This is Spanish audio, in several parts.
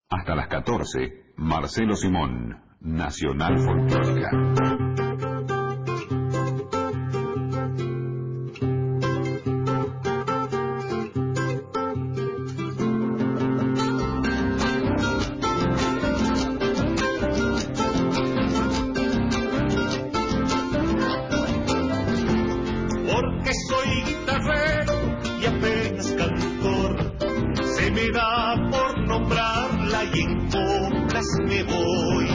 Hasta las 14, Marcelo Simón, Nacional Folclórica. Porque soy guitarrero y apenas cantor, se me da por nombrarla y en coplas me voy.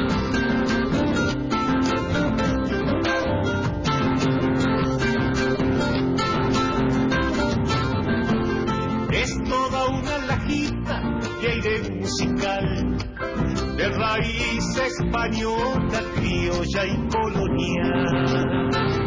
Es toda una lajita de aire musical, de raíz española, criolla y colonial.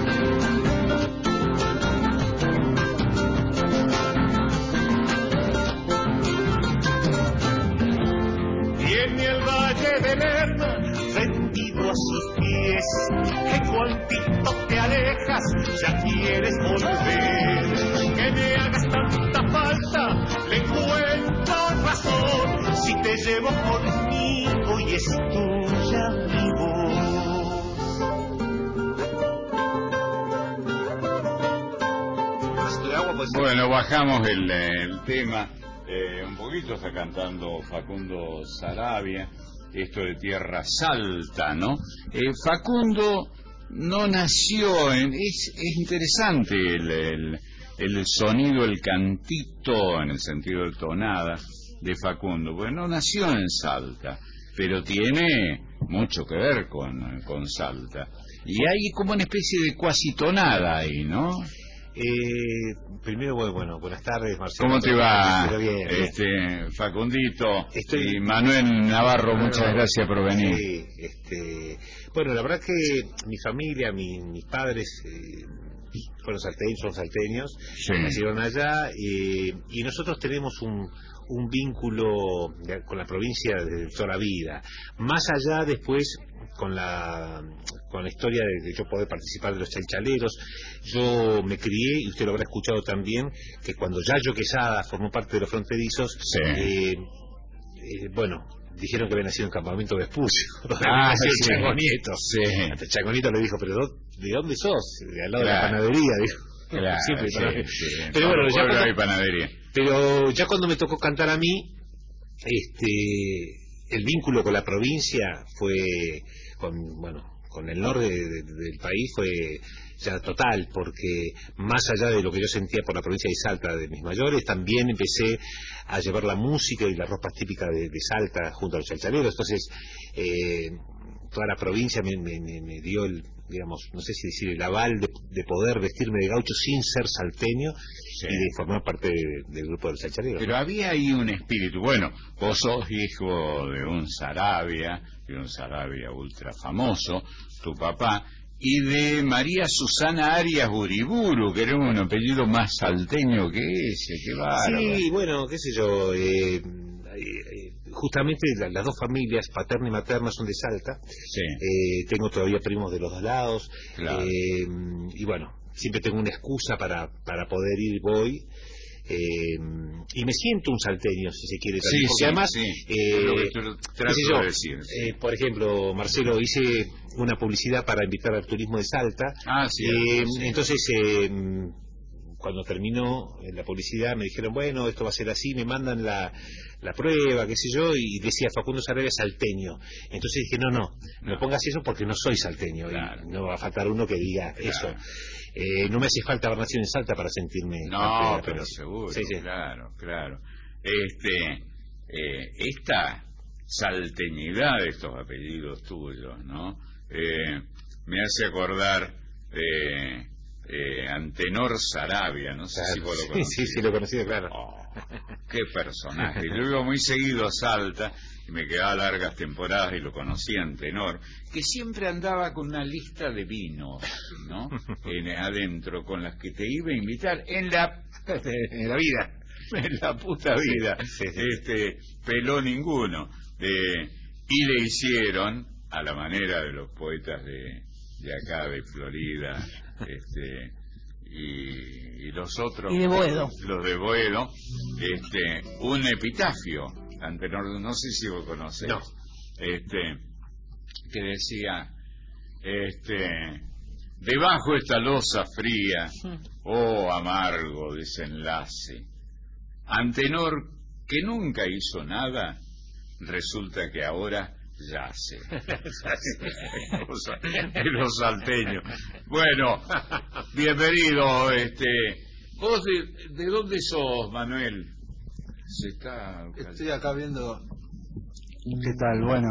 Tiene el valle de Lerma rendido a sus pies, que cuantito te alejas ya quieres volver. Que me hagas tanta falta, le encuentro razón, si te llevo conmigo y es tuya mi voz. Bueno, bajamos el tema. Un poquito está cantando Facundo Saravia, esto de Tierra Salta, ¿no? Facundo no nació es interesante el sonido, el cantito, en el sentido de tonada, de Facundo, porque no nació en Salta, pero tiene mucho que ver con Salta. Y hay como una especie de cuasi tonada ahí, ¿no? Primero, bueno, buenas tardes, Marcelo. ¿Cómo te va, bien. Facundito? Y Manuel Navarro, muchas gracias por venir. Sí, bueno, la verdad que mi familia, mis padres fueron salteños, son salteños, sí, nacieron allá, y nosotros tenemos un vínculo con la provincia de toda la vida, más allá después con la historia de yo poder participar de los chalchaleros. Yo me crié, y usted lo habrá escuchado también, que cuando Yayo Quesada formó parte de los fronterizos, sí, bueno, dijeron que había nacido en Campamento Vespucio. Sí. Chango Nieto. Sí. Hasta Chango Nieto le dijo, pero ¿de dónde sos? De al lado, claro, de la panadería, dijo. Claro, sí. Pero bueno, ya cuando, hay panadería. Pero ya cuando me tocó cantar a mí, el vínculo con la provincia fue con el norte del país fue ya total, porque más allá de lo que yo sentía por la provincia de Salta de mis mayores, también empecé a llevar la música y las ropas típicas de Salta junto a los chalchaleros. Entonces toda la provincia me dio digamos, no sé si decir el aval de poder vestirme de gaucho sin ser salteño, sí, y de formar parte del grupo de los chalchaleros. Pero había ahí un espíritu. Bueno, vos sos hijo de un Saravia ultra famoso, tu papá, y de María Susana Arias Uriburu, que era un apellido más salteño que ese, qué bárbaro. Sí, bueno, qué sé yo, justamente las dos familias, paterna y materna, son de Salta. Sí. Tengo todavía primos de los dos lados. Claro. Y bueno, siempre tengo una excusa para poder ir, voy. Y me siento un salteño, si se quiere también, sí, porque sí, además sí. Trato de decir, sí. Por ejemplo, Marcelo, hice una publicidad para invitar al turismo de Salta. Sí, sí. Entonces cuando terminó la publicidad me dijeron, bueno, esto va a ser así, me mandan la prueba, qué sé yo, y decía Facundo Saravia salteño. Entonces dije, no pongas eso porque no soy salteño, claro, y no va a faltar uno que diga, claro, eso. No me hace falta haber nacido en Salta para sentirme... No, pero seguro, sí. Claro. Esta salteñidad de estos apellidos tuyos, ¿no? Me hace acordar Antenor Saravia, no sé, claro, si vos lo conocías. Sí, lo conocí, claro. Qué personaje. Yo iba muy seguido a Salta y me quedaba largas temporadas y lo conocía Antenor, que siempre andaba con una lista de vinos, ¿no? Adentro, con las que te iba a invitar en la vida, en la puta vida. Peló ninguno. Y le hicieron, a la manera de los poetas de acá, de Florida, y los otros, y de Boedo, los de Boedo, un epitafio Antenor, no sé si vos conocés, No. Que decía, debajo esta losa fría, oh amargo desenlace, Antenor, que nunca hizo nada, resulta que ahora yace. En los salteños. Bueno, bienvenido. ¿Vos de dónde sos, Manuel? Estoy acá viendo. ¿Qué tal? Bueno,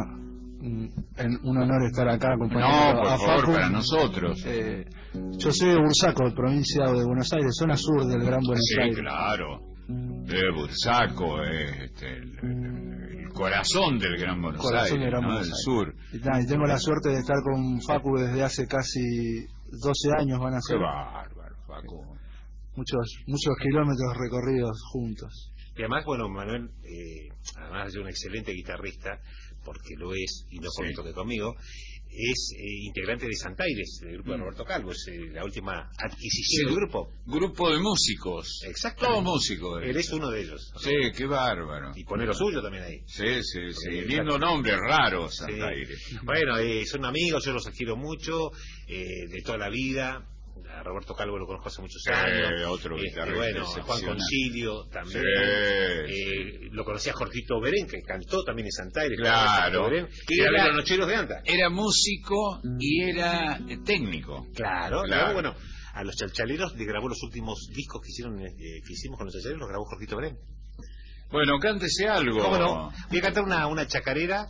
un honor estar acá acompañando por a favor, Facu. para nosotros. Yo soy de Bursaco, provincia de Buenos Aires, zona sur del Gran Buenos Aires. Sí, claro. Bursaco es el corazón del Gran Buenos Aires, del Gran ¿no? Buenos Del Aires. sur. Y tengo la suerte de estar con Facu desde hace casi 12 años, van a Qué ser. bárbaro, Facu. Muchos kilómetros recorridos juntos. Y además, bueno, Manuel, además de un excelente guitarrista, porque lo es, y no por esto que conmigo, es integrante de Santaires, del grupo de Roberto Calvo, es la última adquisición del grupo. Grupo de músicos. Exacto. Todos músicos. Él es uno de ellos. Sí, qué bárbaro. Y pone lo suyo también ahí. Sí. Lindo nombre, raro, Santaires. Sí. Bueno, son amigos, yo los quiero mucho, de toda la vida. A Roberto Calvo lo conozco hace muchos años. Otro guitarrista bueno, a Juan Concilio también. Lo conocí a Jorgito Berén, que cantó también en Santaires. Claro. Que era los Nocheros de Anta. Era músico y era técnico. Claro. Bueno, a los Chalchaleros le grabó los últimos discos que hicimos con los Chalchaleros, los grabó Jorgito Berén. Bueno, cántese algo. ¿Cómo no? Voy a cantar una chacarera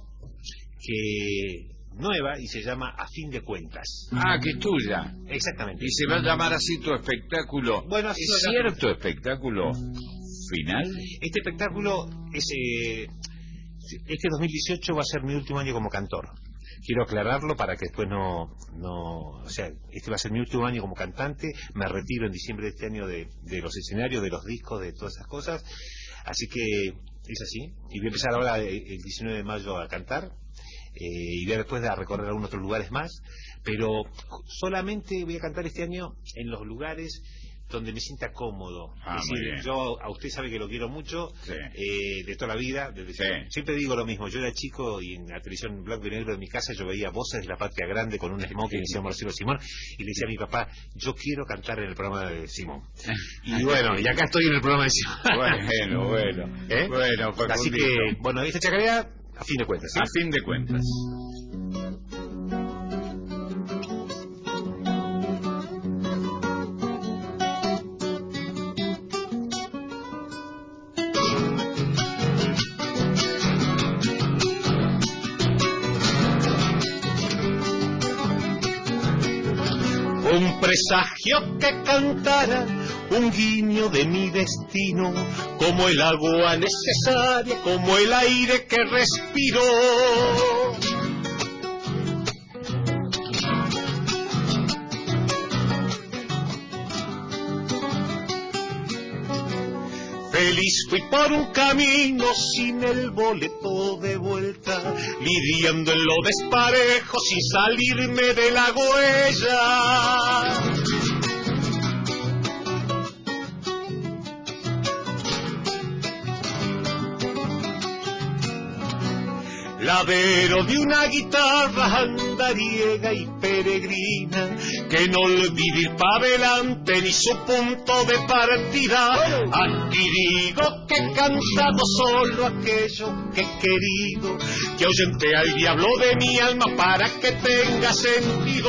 que nueva y se llama A Fin de Cuentas. Ah, que es tuya. Exactamente. Y se va a llamar así tu espectáculo. Bueno, así ¿Es cierto espectáculo final? Este espectáculo este 2018 va a ser mi último año como cantor. Quiero aclararlo para que después o sea, este va a ser mi último año como cantante. Me retiro en diciembre de este año de los escenarios, de los discos, de todas esas cosas. Así que es así. Y voy a empezar ahora el 19 de mayo a cantar. Y voy a después a recorrer algunos otros lugares más, pero solamente voy a cantar este año en los lugares donde me sienta cómodo. Es decir, yo a usted sabe que lo quiero mucho, de toda la vida, siempre digo lo mismo. Yo era chico y en la televisión blanco y negro de mi casa yo veía Voces de la Patria Grande con un smoking que decía Marcelo Simón, y le decía a mi papá, yo quiero cantar en el programa de Simón. Y bueno, y acá estoy en el programa de Simón. Bueno, así que, bueno, esta chacarera a fin de cuentas, ¿sí? A fin de cuentas. Un presagio que cantara, un guiño de mi destino, como el agua necesaria, como el aire que respiro. Feliz fui por un camino sin el boleto de vuelta, lidiando en lo desparejo sin salirme de la huella. Ladero de una guitarra andariega y peregrina, que no olvide ir para adelante ni su punto de partida. Aquí digo que he cantado solo aquello que he querido, que ahuyenté al diablo de mi alma para que tenga sentido.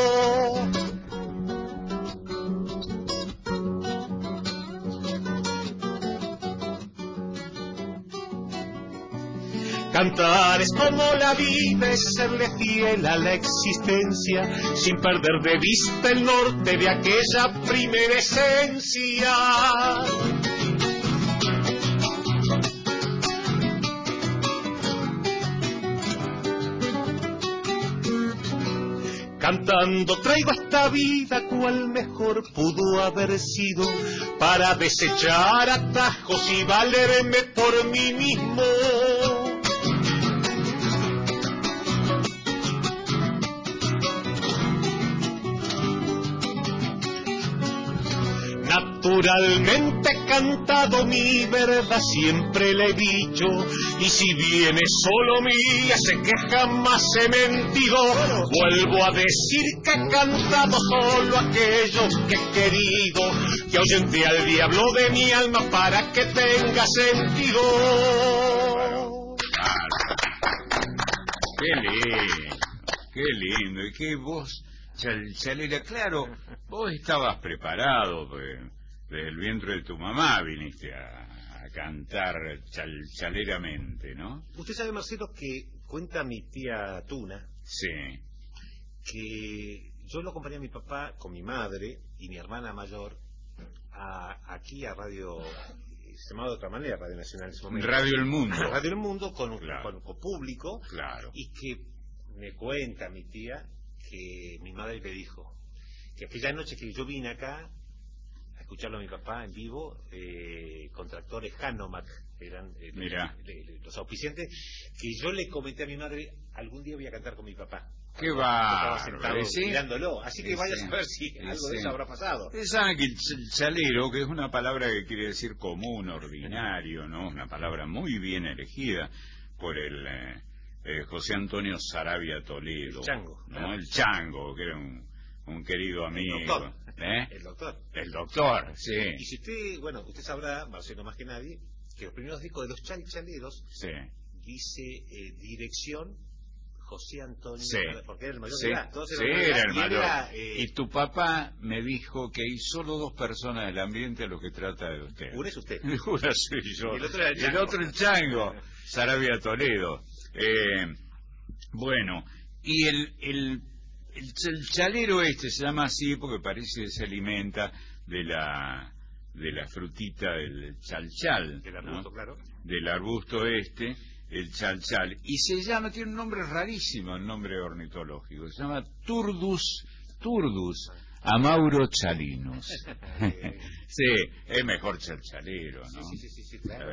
Cantar es como la vida, es serle fiel a la existencia, sin perder de vista el norte de aquella primera esencia. Cantando traigo esta vida cual mejor pudo haber sido, para desechar atajos y valerme por mí mismo. Naturalmente he cantado mi verdad, siempre le he dicho, y si viene solo mía, sé que jamás he mentido. Vuelvo a decir que he cantado solo aquello que he querido, que ahuyenté al diablo de mi alma para que tenga sentido. Qué lindo, y qué voz chalchalera. Claro, vos estabas preparado, pues, desde el vientre de tu mamá viniste a cantar chalchaleramente, ¿no? Usted sabe, Marcelo, que cuenta mi tía Tuna, Sí. que yo lo acompañé a mi papá con mi madre y mi hermana mayor aquí a Radio, se llamaba de otra manera, Radio Nacional en ese momento. Radio El Mundo. Radio El Mundo con público. Claro. Y que me cuenta mi tía que mi madre le dijo que aquella noche que yo vine acá a escucharlo a mi papá en vivo, con tractores Hanomag eran los auspiciantes, que yo le comenté a mi madre, algún día voy a cantar con mi papá. ¡Qué va! Estaba sentado mirándolo, así que vaya a saber si algo de eso habrá pasado. Ustedes saben que el chalero, que es una palabra que quiere decir común, ordinario, ¿no? Una palabra muy bien elegida por el José Antonio Saravia Toledo. El Chango. ¿no? Claro. El Chango, que era un querido amigo. El doctor. El doctor, sí. Y si usted sabrá, Marcelo más que nadie, que los primeros discos de los chalchaleros dice dirección José Antonio, porque era el mayor de edad. Era el mayor. Y tu papá me dijo que hay solo dos personas del ambiente a lo que trata de usted. Una es usted. Una soy yo. Y el otro era el Chango. El otro el Chango, Saravia Toledo. Bueno, y el chalero se llama así porque parece que se alimenta de la frutita del chalchal. Del arbusto, ¿no? Claro. Del arbusto el chalchal, y tiene un nombre rarísimo, el nombre ornitológico, se llama Turdus amaurochalinus. Sí, es mejor chalchalero, ¿no? Sí, claro.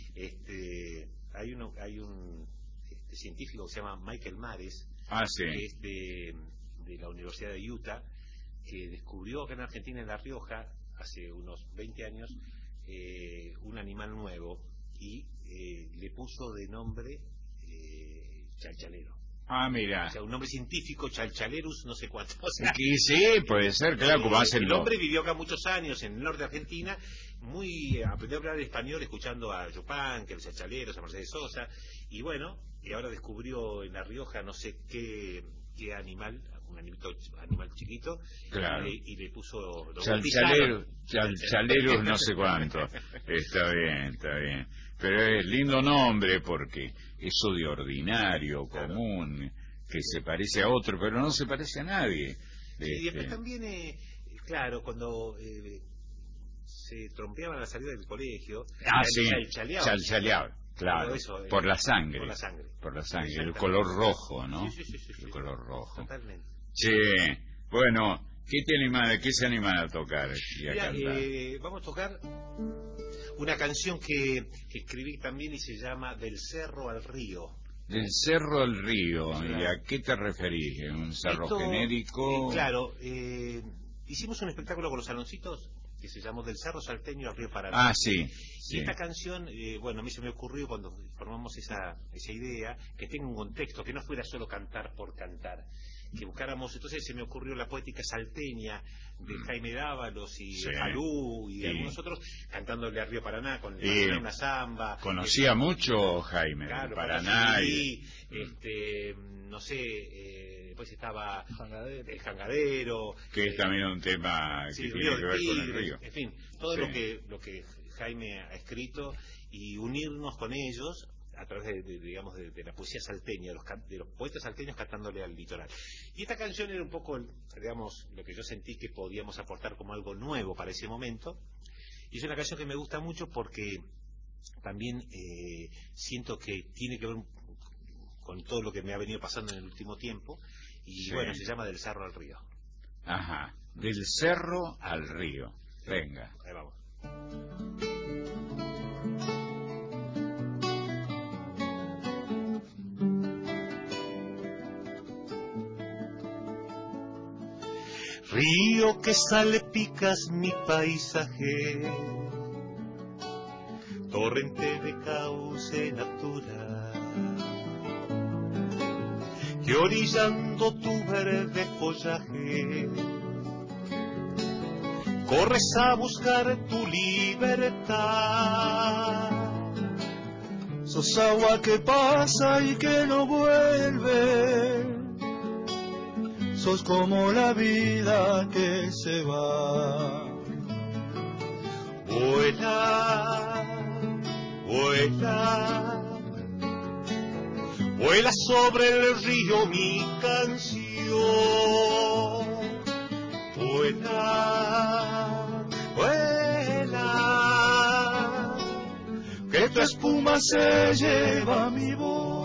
Hay un científico que se llama Michael Mares, que es de la Universidad de Utah, que descubrió acá en Argentina, en La Rioja, hace unos 20 años, un animal nuevo, y le puso de nombre chalchalero. Ah, mira. O sea, un nombre científico, chalchalerus, no sé cuánto. O sea, sí, puede ser, claro, como hacen el hombre vivió acá muchos años en el norte de Argentina, aprendió a hablar español escuchando a Chopin, que los chalchaleros, a Mercedes Sosa, y ahora descubrió en La Rioja no sé qué animal, un animal chiquito, claro. y le puso chalchalerus no sé cuánto. Está bien. Pero es lindo nombre porque eso de ordinario, común, que se parece a otro, pero no se parece a nadie. Y después también, claro, cuando se trompeaban a la salida del colegio, chalchaleaban, claro, por la sangre, el color rojo, ¿no? Sí, el color rojo. Totalmente. Sí, bueno, ¿qué se animan a tocar y a cantar? Vamos a tocar una canción que escribí también y se llama Del Cerro al Río. Del Cerro al Río, ¿y a qué te referís? ¿Un cerro genérico? Claro, hicimos un espectáculo con los saloncitos que se llamó Del Cerro Salteño al Río Paraná. Ah, sí. Y esta canción, a mí se me ocurrió cuando formamos esa idea, que tenga un contexto, que no fuera solo cantar por cantar, que buscáramos. Entonces se me ocurrió la poética salteña de Jaime Dávalos y Falú y algunos otros, cantándole al Río Paraná con una samba. Conocía mucho Jaime, claro, Paraná. Después estaba el Jangadero, que es también un tema que tiene que ver con el río. En fin, todo lo que Jaime ha escrito, y unirnos con ellos a través de la poesía salteña, de los poetas salteños cantándole al litoral. Y esta canción era un poco, lo que yo sentí que podíamos aportar como algo nuevo para ese momento. Y es una canción que me gusta mucho porque también siento que tiene que ver con todo lo que me ha venido pasando en el último tiempo. Y se llama Del Cerro al Río. Ajá, Del Cerro al Río. Venga. Ahí vamos. Río que salpicas mi paisaje, torrente de cauce natural, que orillando tu verde follaje, corres a buscar tu libertad. Sos agua que pasa y que no vuelve, sos como la vida que se va. Vuela, vuela, vuela sobre el río mi canción. Vuela, vuela, que tu espuma se lleva mi voz.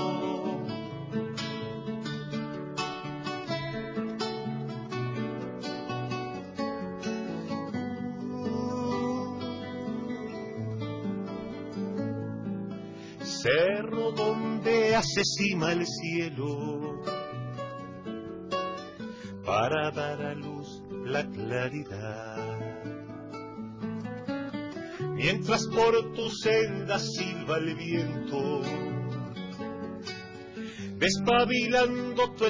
Cerro donde hace cima el cielo para dar a luz la claridad, mientras por tu senda silba el viento, despabilando tu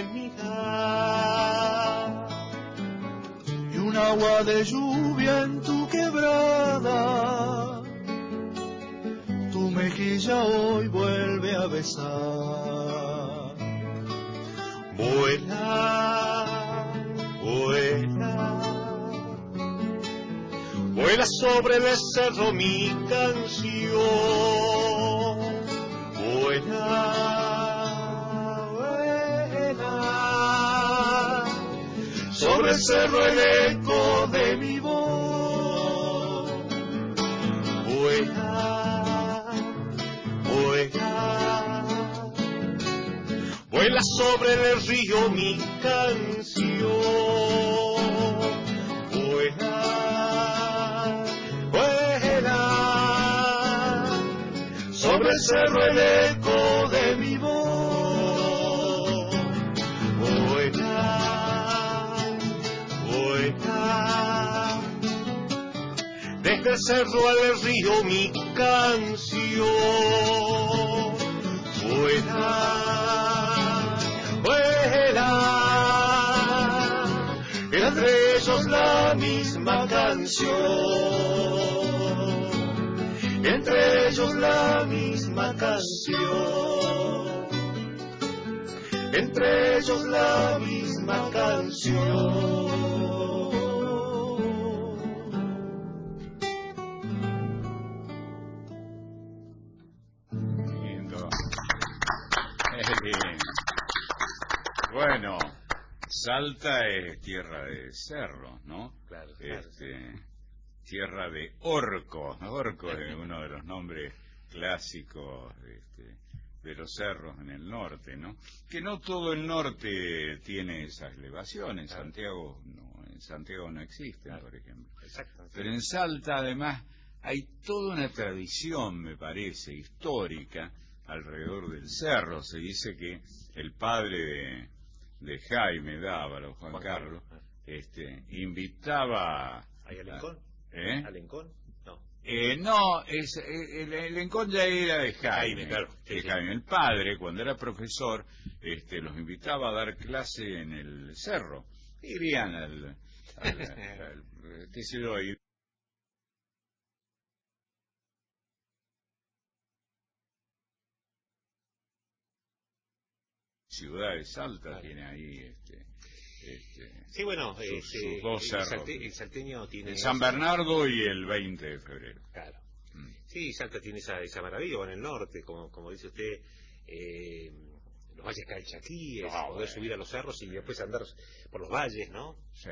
eternidad. Y un agua de lluvia en tu quebrada, tu mejilla hoy vuelve a besar. Vuela, vuela, vuela sobre el cerro mi canción. Vuela, vuela, sobre el cerro el eco de mi voz. Vuela, vuela, vuela sobre el río mi canción. Vuela, vuela, sobre el cerro el eco de mi voz. Vuela, vuela, desde el cerro al río mi canción. Vuela, vuela, entre ellos la misma canción, entre ellos la misma canción, entre ellos la misma canción. Lindo. Bien. Bueno, Salta es tierra de cerros, ¿no? Claro, Tierra de orcos. Orco es uno de los nombres clásicos de los cerros en el norte, ¿no? Que no todo el norte tiene esas elevaciones. En Santiago no existen, por ejemplo. Exacto. Pero en Salta, además, hay toda una tradición, me parece, histórica alrededor del cerro. Se dice que el padre de Jaime Dávalo, Juan Carlos, invitaba... ¿Hay Alencón? ¿Eh? ¿Alencón? No. No, el Alencón ya era de Jaime, claro. De Jaime. El padre, cuando era profesor, los invitaba a dar clase en el cerro. Irían al qué sé yo, Ciudad de Salta tiene ahí sí, bueno, sus dos cerros. El salteño tiene el San Bernardo y el 20 de febrero. Claro. Sí, Salta tiene esa maravilla, o en el norte, como dice usted, los valles calchaquíes, poder subir a los cerros y después andar por los valles, ¿no? Sí.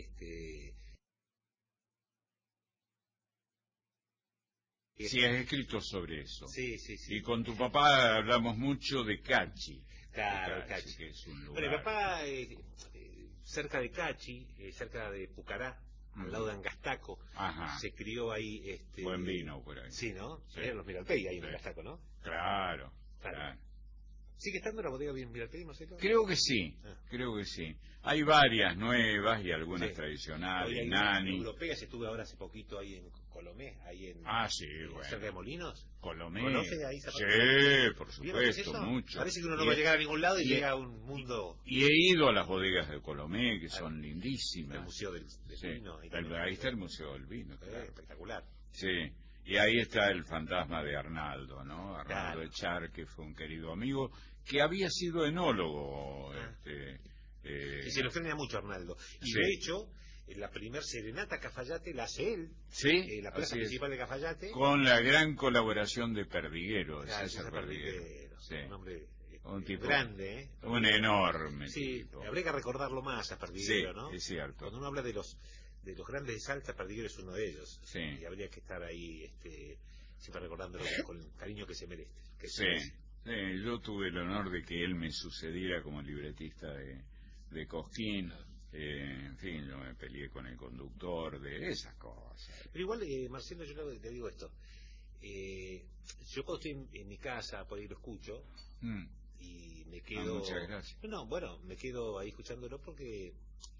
Sí, has escrito sobre eso. Sí. Y con tu papá hablamos mucho de Cachi. Claro, Cachi. Que es un lugar. Bueno, mi papá, cerca de Cachi, cerca de Pucará, al lado de Angastaco, se crió ahí. Buen vino por ahí. Sí, ¿no? Sí. Eran los Miralpey ahí en Angastaco, ¿no? Claro. ¿Sigue estando la bodega bien Miratelli, Marcelo? Creo que sí, creo que sí. Hay varias nuevas y algunas tradicionales. Nani. Europeas, estuve ahora hace poquito ahí en Colomé, ahí en... Sí, bueno. cerca de Molinos. Colomé. ¿Conoce ahí Sí, por supuesto, mucho. Parece que uno no va a llegar a ningún lado y llega a un mundo... Y he ido a las bodegas de Colomé, que son lindísimas. El Museo del Vino. Ahí está el Museo del Vino, claro. Espectacular. Sí. Y ahí está el fantasma de Arnaldo, ¿no? Arnaldo Claro. Echar, que fue un querido amigo, que había sido enólogo. Y se lo extraña mucho Arnaldo. Y de hecho, la primer serenata Cafayate la hace él. Sí. La plaza principal de Cafayate. Con la gran colaboración de Perdiguero, César Perdiguero. Sí. Un hombre un tipo grande, ¿eh? Un enorme tipo. Sí, habría que recordarlo más a Perdiguero, ¿no? Es cierto. Cuando uno habla de los grandes de Salta, Perdiguero es uno de ellos. Sí. Y habría que estar ahí siempre recordándolo con el cariño que se merece. Yo tuve el honor de que él me sucediera como libretista de Cosquín. En fin, yo me peleé con el conductor de esas cosas. Pero igual, Marcelo, yo le digo esto. Yo cuando estoy en mi casa, por ahí lo escucho, y me quedo... muchas gracias. No, bueno, me quedo ahí escuchándolo porque...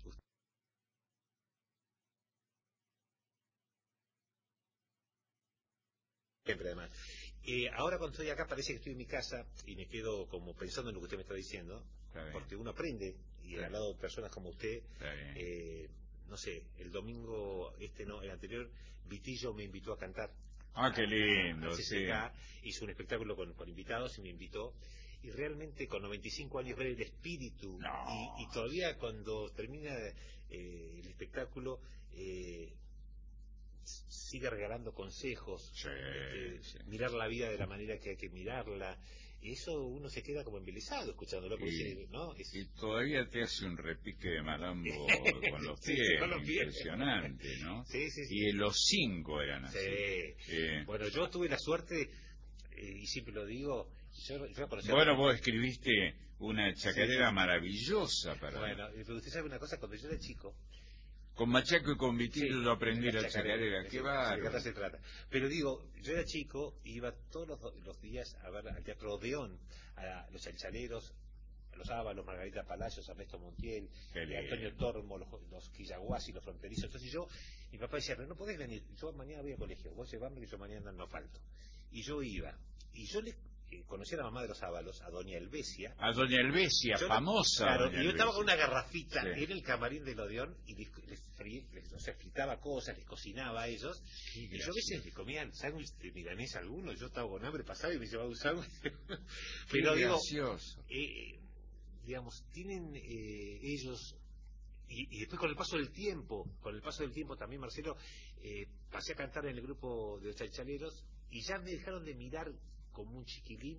Siempre, además. Ahora cuando estoy acá parece que estoy en mi casa y me quedo como pensando en lo que usted me está diciendo, porque uno aprende, y al lado de personas como usted, no sé, el domingo, el anterior, Vitillo me invitó a cantar. Qué lindo, hizo un espectáculo con invitados y me invitó, y realmente con 95 años ver el espíritu, y todavía cuando termina el espectáculo, sigue regalando consejos, mirar la vida de la manera que hay que mirarla, y eso uno se queda como embelesado escuchándolo, porque, ¿no? Y todavía te hace un repique de malambo con los pies, impresionante, ¿no? Y los 5 eran así. Bueno, yo tuve la suerte, y siempre lo digo, yo conocí vos escribiste una chacarera maravillosa para... Bueno, pero usted sabe una cosa, cuando yo era chico... Con Machaco y con Vitillo yo aprendí la chacarera, qué bárbaro. Se trata. Pero digo, yo era chico, iba todos los días a ver al Teatro Odeón, a los chalchaleros, a los Ábalos, Margarita Palacios, Ernesto Montiel, Antonio Tormo, los Quillaguasi, los fronterizos. Entonces mi papá decía, pero no podés venir, yo mañana voy al colegio, vos llevame que yo mañana no falto. Y yo iba, y yo conocí a la mamá de los Ábalos, a doña Elvesia. Famosa. Claro, y yo estaba con una garrafita en el camarín del Odeón y les fritaba cosas, les cocinaba a ellos. Y yo a veces les comía sándwich de milanesa algunos, yo estaba con hambre, pasaba y me llevaba un sándwich. Pero digo, digamos, tienen ellos... Y después con el paso del tiempo también, Marcelo, pasé a cantar en el grupo de los chalchaleros y ya me dejaron de mirar como un chiquilín,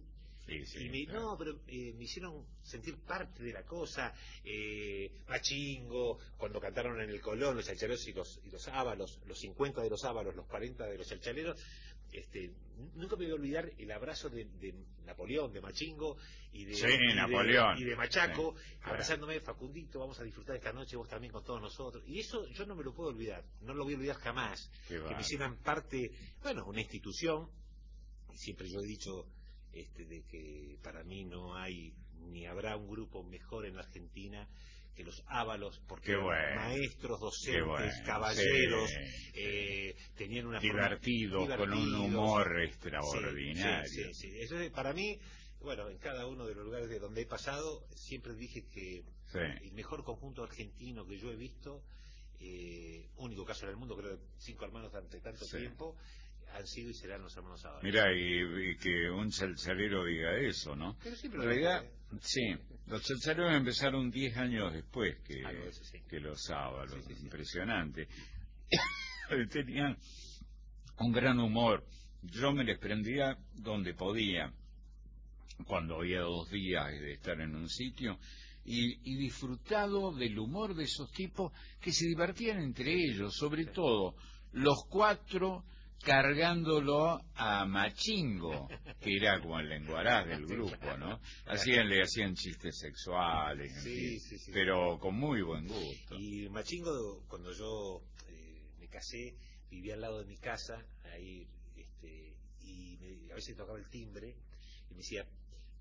me hicieron sentir parte de la cosa. Machingo, cuando cantaron en el Colón los chalchaleros y los Ábalos, los 50 de los Ábalos, los 40 de los chalchaleros, nunca me voy a olvidar el abrazo de Napoleón, de Machingo y de Machaco, abrazándome, Facundito, vamos a disfrutar esta noche, vos también con todos nosotros. Y eso yo no me lo puedo olvidar, no lo voy a olvidar jamás, que me hicieran parte, una institución. Siempre yo he dicho de que para mí no hay ni habrá un grupo mejor en la Argentina que los Ábalos, porque maestros, docentes, caballeros, tenían una divertidos, con un humor extraordinario. Eso es, para mí, en cada uno de los lugares de donde he pasado, siempre dije que el mejor conjunto argentino que yo he visto, único caso en el mundo, creo, 5 hermanos durante tanto tiempo, han sido y serán los hermanos Ábalos. Mirá, y que un chalchalero diga eso, ¿no? Pero en realidad, los chalchaleros empezaron 10 años después que los Ábalos. Impresionante. Tenían un gran humor. Yo me les prendía donde podía, cuando había 2 días de estar en un sitio, y disfrutado del humor de esos tipos que se divertían entre ellos, sobre todo los 4 cargándolo a Machingo, que era como el lenguaraz del grupo, ¿no? Le hacían chistes sexuales, pero con muy buen gusto. Y Machingo, cuando yo me casé, vivía al lado de mi casa, ahí, y a veces tocaba el timbre, y me decía,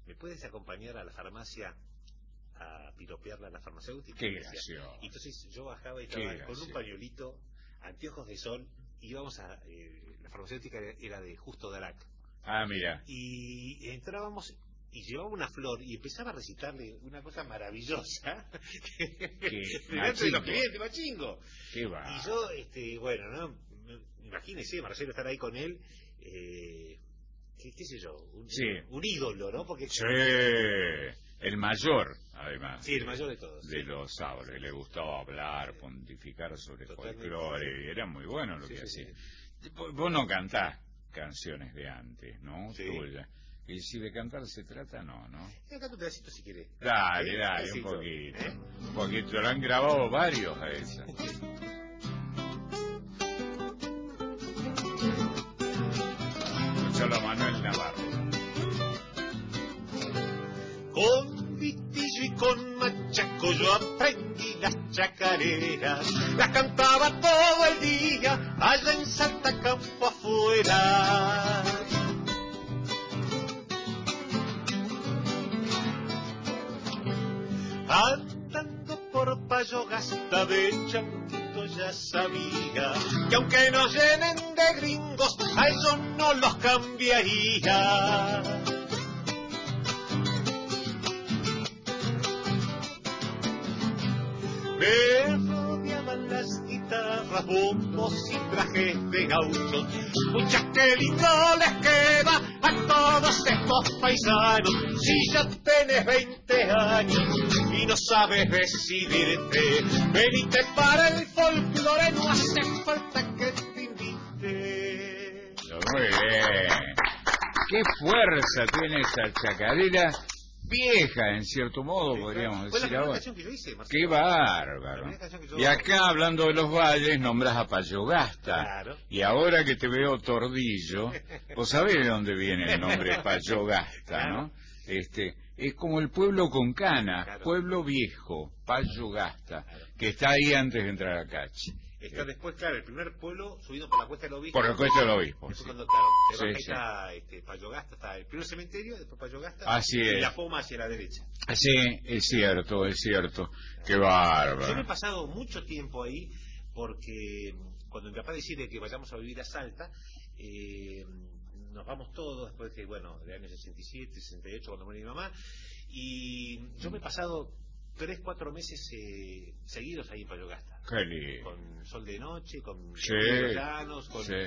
¿me puedes acompañar a la farmacia a piropearla a la farmacéutica? Qué gracioso. Y entonces yo bajaba y estaba con un pañuelito, anteojos de sol, y íbamos a... la farmacéutica era de Justo Darac. Ah, mira. Y entrábamos... y llevaba una flor y empezaba a recitarle una cosa maravillosa delante de los clientes, machingo. Qué va. Y yo, bueno, ¿no? Imagínese, Marcelo, estar ahí con él, qué sé yo, un ídolo, ¿no? Porque sí, el mayor, además. Sí, el mayor de todos. De los Saures, le gustaba hablar, pontificar sobre folclore, era muy bueno lo que hacía. Sí. Vos no cantás canciones de antes, ¿no? Sí. Tuya. Y si de cantar se trata, no. Yo canto un pedacito si querés. Dale, un poquito. Un poquito, lo han grabado varios a esa. Escuchalo a Manuel Navarro. Con vitillo y con machaco yo aprendí las chacareras, las cantaba todo el día allá en Salta campo afuera. Andando por Payogasta de chanquito ya sabía que aunque nos llenen de gringos, a ellos no los cambiaría. Me rodeaban las guitarras, bombos y trajes de gauchos. Muchas que lindo les queda a todos estos paisanos. Si ya tenés 20 años y no sabes decidirte, venite para el folclore, no hace falta que te invite. Muy bien. Qué fuerza tiene esa chacarera. Vieja, en cierto modo, podríamos decir ahora. Que yo hice, ¡qué bárbaro! Y acá, hablando de los valles, nombras a Payogasta. Claro. Y ahora que te veo tordillo, vos sabés de dónde viene el nombre Payogasta, claro. ¿No? Es como el pueblo con cana, claro. Pueblo viejo, Payogasta, claro. Que está ahí antes de entrar a Cachi. Está después, claro, el primer pueblo subido por la Cuesta del Obispo. Por la Cuesta del Obispo. Después sí. Cuando, claro, Sí. está Payogasta, está el primer cementerio, después Payogasta. Así y es. la Poma hacia la derecha. Sí, es cierto. Qué bárbaro. Yo me he pasado mucho tiempo ahí porque cuando mi papá decide que vayamos a vivir a Salta, nos vamos todos después de, del año 67, 68, cuando muere mi mamá, y yo me he pasado 3-4 meses seguidos ahí en Payogasta. Qué lindo. Con Sol de Noche, con sí. Llanos, con sí.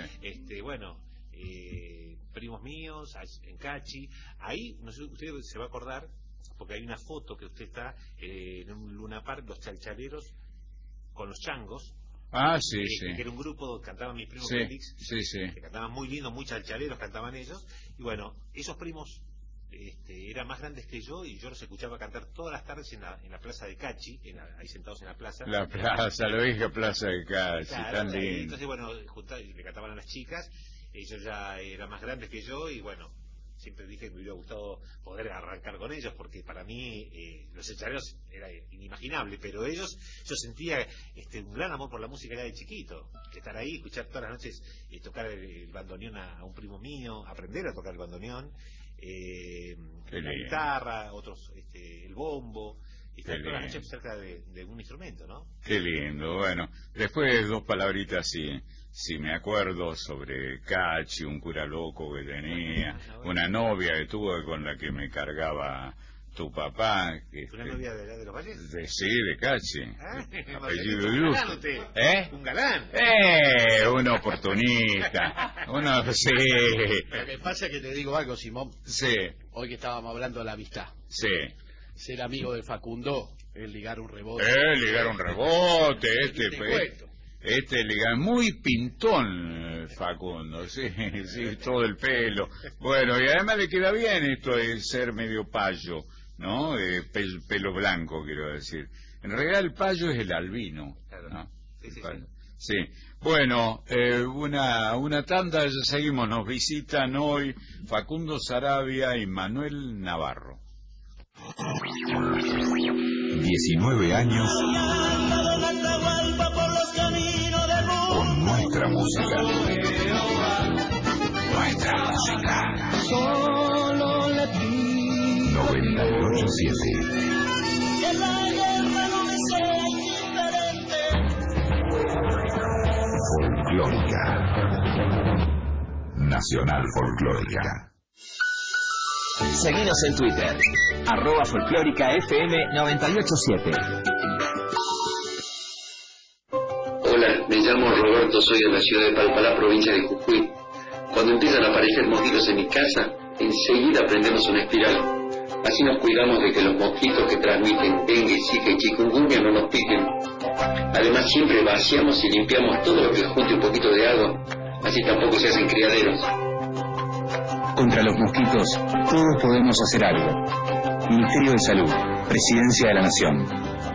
Primos míos, en Cachi. Ahí, no sé, usted se va a acordar, porque hay una foto que usted está en un Luna Park, los chalchaleros con los changos. Ah, sí, sí. Que era un grupo, cantaban mis primos sí, Félix, sí. Que cantaban muy lindo, muy chalchaleros, cantaban ellos. Y bueno, esos primos eran más grandes que yo y yo los escuchaba cantar todas las tardes en la plaza de Cachi, ahí sentados en la plaza. La plaza, la vieja plaza de Cachi, claro, tan lindo. Entonces, le cantaban a las chicas, ellos ya eran más grandes que yo y siempre dije que me hubiera gustado poder arrancar con ellos porque para mí los chalchaleros era inimaginable, pero ellos, yo sentía un gran amor por la música ya de chiquito, estar ahí, escuchar todas las noches, tocar el bandoneón a un primo mío, aprender a tocar el bandoneón, la guitarra, otros el bombo, y estar todas las noches cerca de un instrumento, ¿no? Qué lindo. Bueno, después 2 palabritas si me acuerdo sobre Cachi, un cura loco que tenía, una novia que tuvo con la que me cargaba tu papá. ¿Una novia de los Valles? Sí, de Cachi. Apellido ilustre. Un galán. Un oportunista. Sí. Lo que pasa es que te digo algo, Simón. Sí. Hoy que estábamos hablando de la amistad. Sí. Ser amigo de Facundo es ligar un rebote. Ligar un rebote, ligar muy pintón, Facundo, sí, todo el pelo. Bueno, y además le queda bien esto de ser medio payo, ¿no? Pelo blanco, quiero decir. En realidad el payo es el albino, ¿no? Sí. Bueno, una tanda, ya seguimos, nos visitan hoy Facundo Saravia y Manuel Navarro. 19 años con nuestra música. Nuestra música. Solo le pido Folclórica. Nacional Folclórica. Seguinos en Twitter, @folclóricafm987. Hola, me llamo Roberto, soy de la ciudad de Palpalá, provincia de Jujuy. Cuando empiezan a aparecer mosquitos en mi casa, enseguida prendemos una espiral. Así nos cuidamos de que los mosquitos que transmiten dengue, zika y chikungunya no nos piquen. Además, siempre vaciamos y limpiamos todo lo que junte un poquito de agua, así tampoco se hacen criaderos. Contra los mosquitos, todos podemos hacer algo. Ministerio de Salud, Presidencia de la Nación.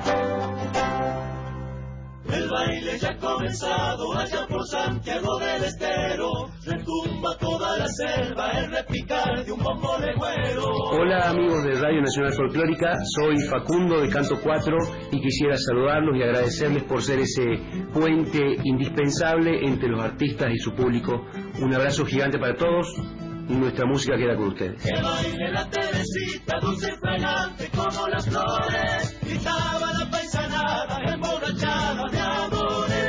El baile ya ha comenzado allá por Santiago del Estero. Retumba toda la selva el repicar de un bombo de güero. Hola amigos de Radio Nacional Folclórica, soy Facundo de Canto 4 y quisiera saludarlos y agradecerles por ser ese puente indispensable entre los artistas y su público. Un abrazo gigante para todos y nuestra música queda con ustedes. Que baile la Teresita, dulce y fragante como las flores. Gritaba la paisanada emborrachada de amores.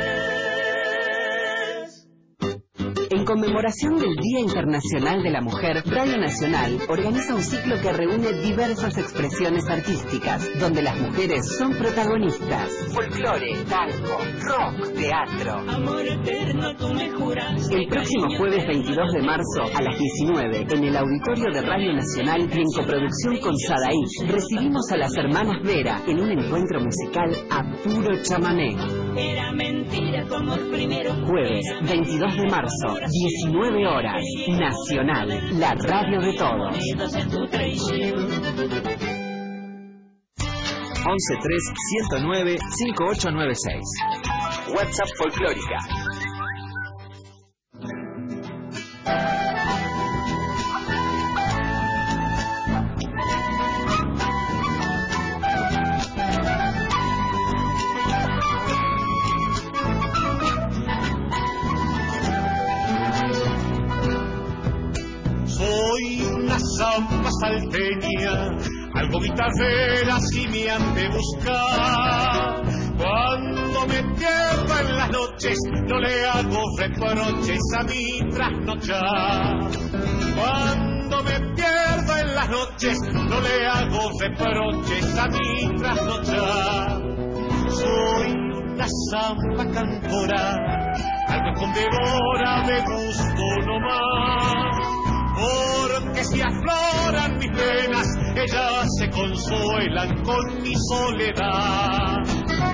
En conmemoración del Día Internacional de la Mujer, Radio Nacional organiza un ciclo que reúne diversas expresiones artísticas, donde las mujeres son protagonistas. Folclore, tango, rock, teatro. Amor eterno, tú me juras. El próximo jueves 22 de marzo a las 19, en el auditorio de Radio Nacional y en coproducción con Sadaí, recibimos a las hermanas Vera en un encuentro musical a puro chamamé. Era mentira como el primero. Jueves 22 de marzo, 19 horas, Nacional, la radio de todos. 1131095896. WhatsApp Folclórica. Samba salteña, algo guitarrera si me han de buscar. Cuando me pierdo en las noches, no le hago reproches a mi trasnochar. Cuando me pierdo en las noches, no le hago reproches a mi trasnochar. Soy una samba cantora, algo escondedora de gusto nomás. Porque si afloran mis penas, ellas se consuelan con mi soledad.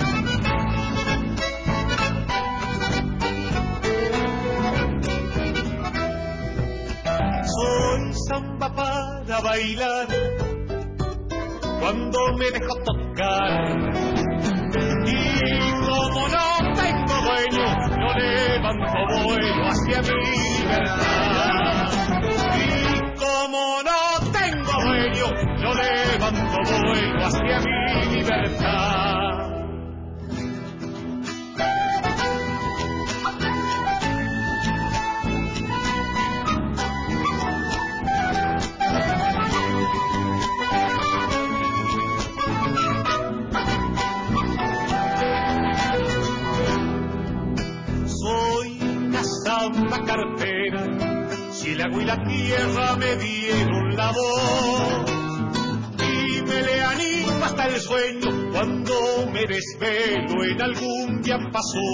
Soy samba para bailar, cuando me dejo tocar. Y como no tengo dueño, no levanto vuelo hacia mi libertad. Como no tengo dueño, yo levanto vuelo hacia mi libertad. Soy una samba cartera. Si el agua y la tierra me dieron la voz, y me le animo hasta el sueño cuando me desvelo en algún día pasó.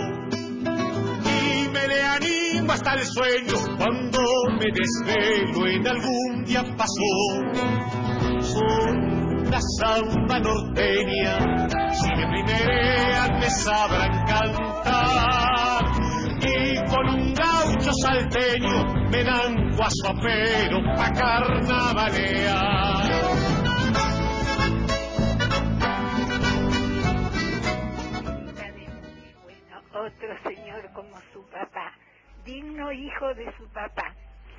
Y me le animo hasta el sueño cuando me desvelo en algún día pasó. Soy una samba norteña, si me primerean me sabrán cantar. Y con un gaucho salteño me dan guasopero pa' carnavalear. Bueno, otro señor como su papá, digno hijo de su papá.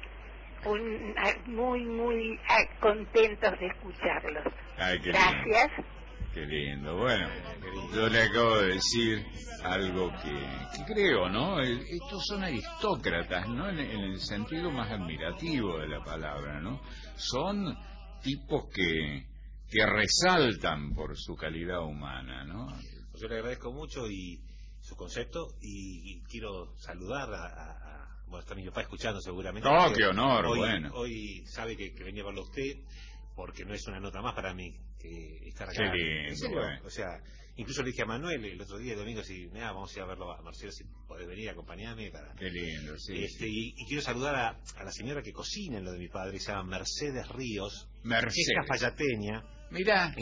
Muy contentos de escucharlos. Ay, qué gracias. Lindo. Qué lindo. Bueno, yo le acabo de decir algo que creo, ¿no? Estos son aristócratas, ¿no? En el sentido más admirativo de la palabra, ¿no? Son tipos que que resaltan por su calidad humana, ¿no? Yo le agradezco mucho y su concepto, y quiero saludar bueno, está mi papá escuchando seguramente. ¡Oh, qué honor! Hoy sabe que venía a verlo a usted, porque no es una nota más para mí que estar acá. Qué lindo, ¿En serio? O sea, incluso le dije a Manuel el otro día, el domingo, si vamos a ir a verlo a Marcelo, si podés venir a acompañarme. Qué lindo, sí. Y quiero saludar a la señora que cocina en lo de mi padre, se llama Mercedes Ríos, Mercedes. que es cafayateña. Mirá.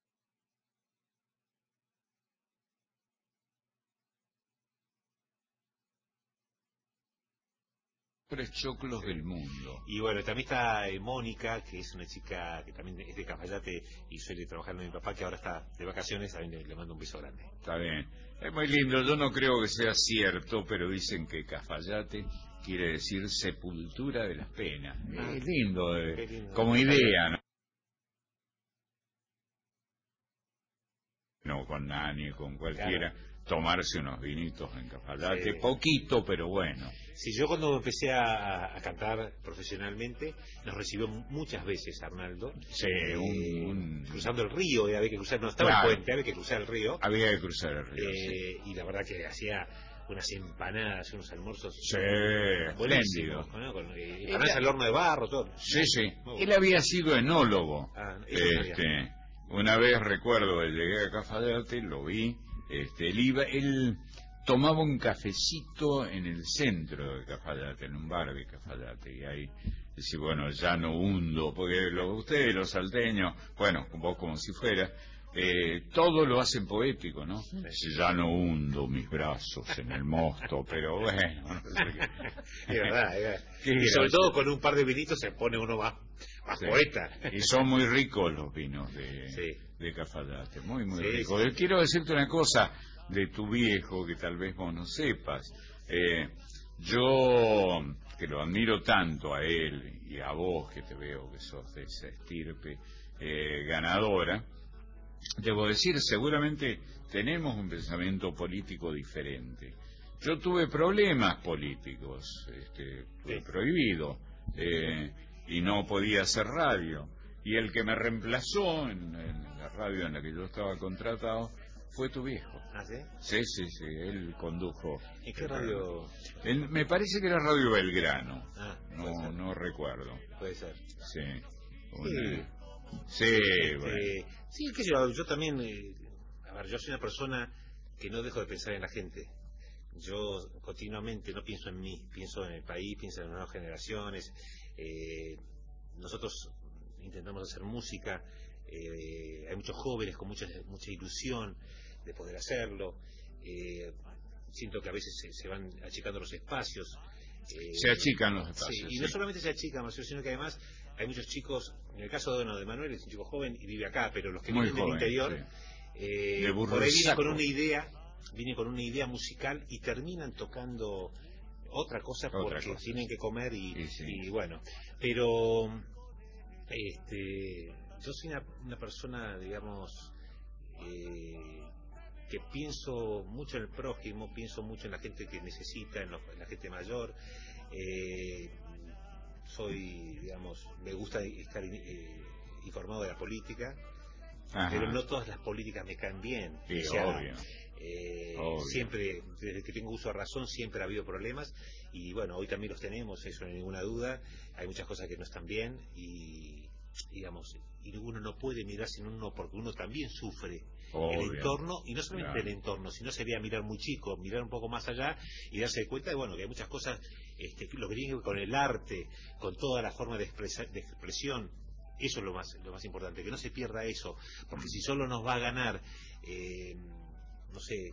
Tres choclos del mundo. Y bueno, también está Mónica, que es una chica que también es de Cafayate y suele trabajar con mi papá, que ahora está de vacaciones. También le mando un beso grande. Está bien, es muy lindo. Yo no creo que sea cierto, pero dicen que Cafayate quiere decir sepultura de las penas. Es lindo, lindo, como idea, ¿no? No con Nani, con cualquiera, tomarse unos vinitos en Cafayate, poquito, pero bueno. Sí, yo cuando empecé a cantar profesionalmente, nos recibió muchas veces Arnaldo. Sí, cruzando el río, había que cruzar, no estaba el puente, había que cruzar el río. Había que cruzar el río, sí. Y la verdad que hacía unas empanadas, unos almuerzos buenísimos, ¿no? Con empanadas al horno de barro, todo. Sí. Él había sido enólogo. Una vez recuerdo, llegué a Cafayate, lo vi, él tomaba un cafecito en el centro de Cafayate, en un bar de Cafayate, y ahí decía, bueno, ya no hundo, porque ustedes los salteños, bueno, vos como si fuera, todo lo hacen poético, ¿no? Ya no hundo mis brazos en el mosto, pero bueno. Es verdad. Y sobre todo con un par de vinitos se pone uno más poeta. Y son muy ricos los vinos de Cafayate, muy ricos. Quiero decirte una cosa de tu viejo que tal vez vos no sepas. Yo, que lo admiro tanto a él y a vos, que te veo que sos de esa estirpe ganadora, debo decir, seguramente tenemos un pensamiento político diferente. Yo tuve problemas políticos, fue prohibido, y no podía hacer radio. Y el que me reemplazó en la radio en la que yo estaba contratado fue tu viejo. ¿Ah, sí? Sí, él condujo. ¿En qué radio? Me parece que era Radio Belgrano. No recuerdo. Puede ser. Sí. Bueno. Sí, qué sé yo también, yo soy una persona que no dejo de pensar en la gente. Yo continuamente no pienso en mí, pienso en el país, pienso en las nuevas generaciones. Nosotros intentamos hacer música, hay muchos jóvenes con mucha ilusión de poder hacerlo. Siento que a veces se van achicando los espacios. Se achican los espacios. Y no solamente se achican, Marcelo, sino que además hay muchos chicos, en el caso de Manuel, es un chico joven y vive acá, pero los que viven del interior, por ahí vienen con una idea musical y terminan tocando otra cosa porque tienen que comer y bueno. Pero yo soy una persona, digamos, que pienso mucho en el prójimo, pienso mucho en la gente que necesita, en la gente mayor. Me gusta estar informado de la política. Ajá. Pero no todas las políticas me caen bien. Sí, obvio. Siempre, desde que tengo uso de razón, siempre ha habido problemas y bueno, hoy también los tenemos, eso no hay ninguna duda. Hay muchas cosas que no están bien y uno no puede mirar sin uno, porque uno también sufre. Obvio. El entorno, y no solamente el entorno, sino sería mirar muy chico, mirar un poco más allá y darse cuenta de que hay muchas cosas, lo que tiene que ver con el arte, con toda la forma de expresión. Eso es lo más importante, que no se pierda eso, porque si solo nos va a ganar, no sé,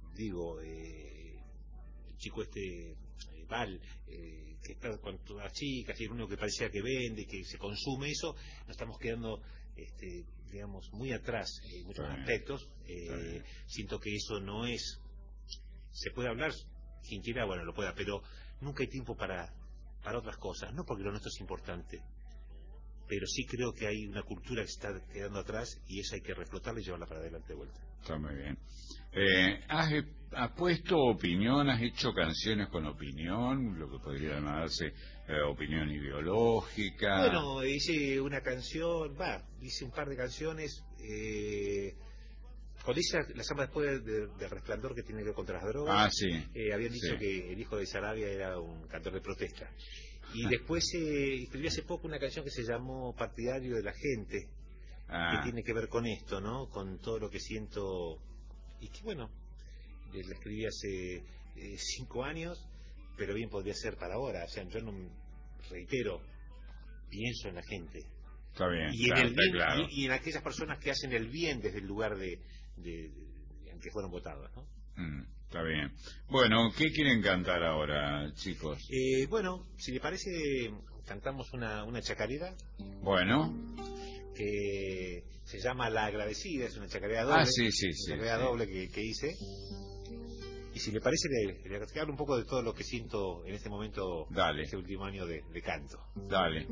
el chico Val, que está con todas las chicas, y es el único que parecía que vende, que se consume eso, nos estamos quedando, digamos, muy atrás en muchos aspectos. Siento que eso no es, se puede hablar, quien quiera, bueno, lo pueda, pero nunca hay tiempo para otras cosas, no porque lo nuestro es importante. pero sí creo que hay una cultura que se está quedando atrás y esa hay que reflotarla y llevarla para adelante de vuelta. Está muy bien. ¿Has puesto opinión, has hecho canciones con opinión, lo que podría llamarse opinión ideológica? Bueno, hice una canción, hice un par de canciones, cuando hice la samba después de Resplandor, que tiene que ver contra las drogas, habían dicho que el hijo de Sarabia era un cantor de protesta. Y después escribí hace poco una canción que se llamó Partidario de la Gente, que tiene que ver con esto, ¿no? Con todo lo que siento, y que bueno, la escribí hace 5 años, pero bien podría ser para ahora. O sea, yo no, reitero, pienso en la gente. Está bien, y en el bien, claro. y en aquellas personas que hacen el bien desde el lugar en que fueron votados, ¿no? Está bien. Bueno, ¿qué quieren cantar ahora, chicos? Bueno, si le parece, cantamos una chacarera. Bueno. Que se llama La Agradecida, es una chacarera doble. Chacarera doble que hice. Y si le parece, le hablo un poco de todo lo que siento en este momento, este último año de canto. Dale.